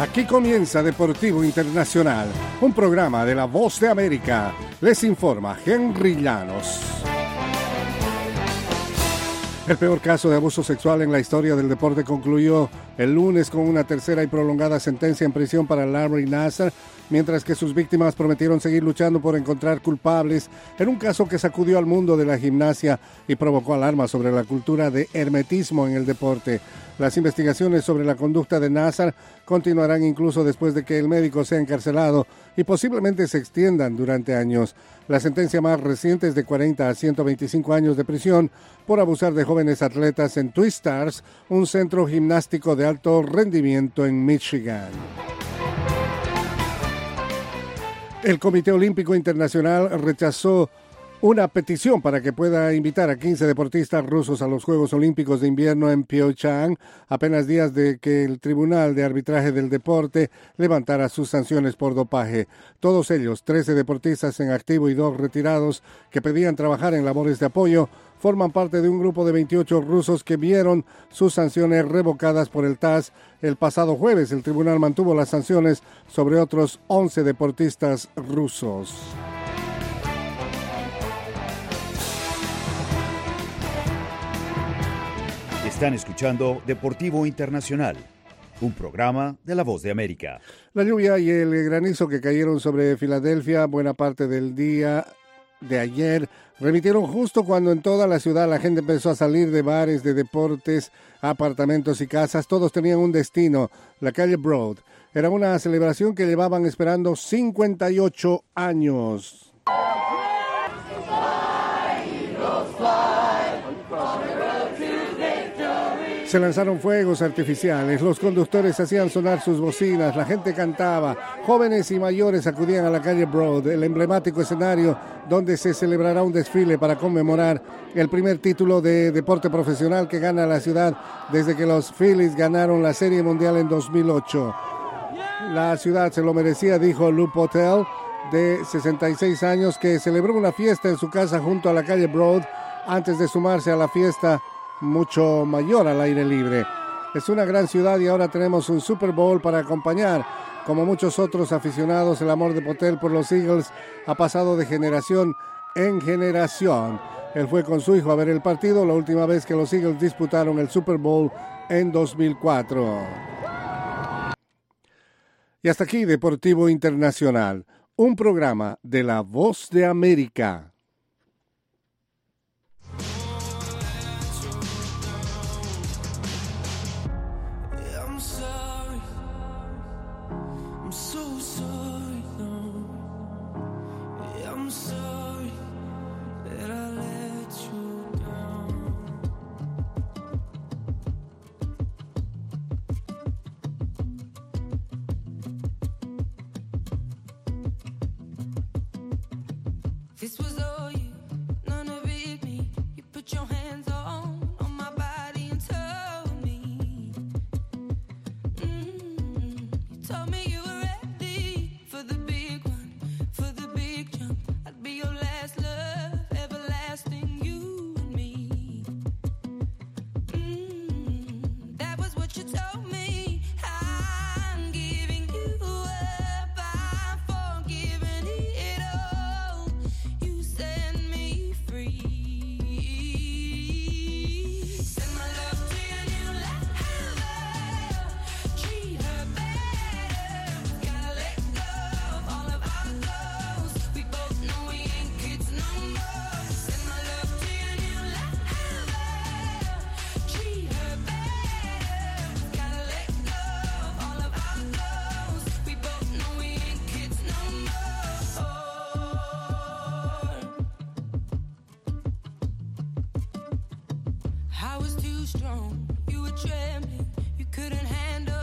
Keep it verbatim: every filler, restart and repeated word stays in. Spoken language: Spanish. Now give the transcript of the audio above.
Aquí comienza Deportivo Internacional, un programa de La Voz de América. Les informa Henry Llanos. El peor caso de abuso sexual en la historia del deporte concluyó el lunes con una tercera y prolongada sentencia en prisión para Larry Nassar, mientras que sus víctimas prometieron seguir luchando por encontrar culpables en un caso que sacudió al mundo de la gimnasia y provocó alarma sobre la cultura de hermetismo en el deporte. Las investigaciones sobre la conducta de Nassar continuarán incluso después de que el médico sea encarcelado y posiblemente se extiendan durante años. La sentencia más reciente es de cuarenta a ciento veinticinco años de prisión por abusar de jóvenes atletas en Twistars, un centro gimnástico de alto rendimiento en Michigan. El Comité Olímpico Internacional rechazó una petición para que pueda invitar a quince deportistas rusos a los Juegos Olímpicos de Invierno en Pyeongchang, apenas días de que el Tribunal de Arbitraje del Deporte levantara sus sanciones por dopaje. Todos ellos, trece deportistas en activo y dos retirados que pedían trabajar en labores de apoyo, forman parte de un grupo de veintiocho rusos que vieron sus sanciones revocadas por el T A S. El pasado jueves, el tribunal mantuvo las sanciones sobre otros once deportistas rusos. Están escuchando Deportivo Internacional, un programa de La Voz de América. La lluvia y el granizo que cayeron sobre Filadelfia buena parte del día de ayer remitieron justo cuando en toda la ciudad la gente empezó a salir de bares, de deportes, apartamentos y casas. Todos tenían un destino, la calle Broad. Era una celebración que llevaban esperando cincuenta y ocho años. Se lanzaron fuegos artificiales, los conductores hacían sonar sus bocinas, la gente cantaba, jóvenes y mayores acudían a la calle Broad, el emblemático escenario donde se celebrará un desfile para conmemorar el primer título de deporte profesional que gana la ciudad desde que los Phillies ganaron la Serie Mundial en dos mil ocho. La ciudad se lo merecía, dijo Lou Potel, de sesenta y seis años, que celebró una fiesta en su casa junto a la calle Broad antes de sumarse a la fiesta mucho mayor al aire libre. Es una gran ciudad y ahora tenemos un Super Bowl para acompañar. Como muchos otros aficionados, el amor de Potel por los Eagles ha pasado de generación en generación. Él fue con su hijo a ver el partido la última vez que los Eagles disputaron el Super Bowl en dos mil cuatro. Y hasta aquí Deportivo Internacional, un programa de La Voz de América. This was all you, none of it me. You put your hands on, on my body and told me. Mm-hmm. You told me you were ready for the big one, for the big jump. I'd be your last love, everlasting, you and me. Mm-hmm. That was what you told me. I'm giving you up, I'm forgiving it all. You set me free. Send my love to your new lover. Treat her better. Gotta let go of all of our goals. We both know we ain't kids no more. Send my love to your new lover. Treat her better. Gotta let go of all of our goals. We both know we ain't kids no more. I was too strong, you were trembling, you couldn't handle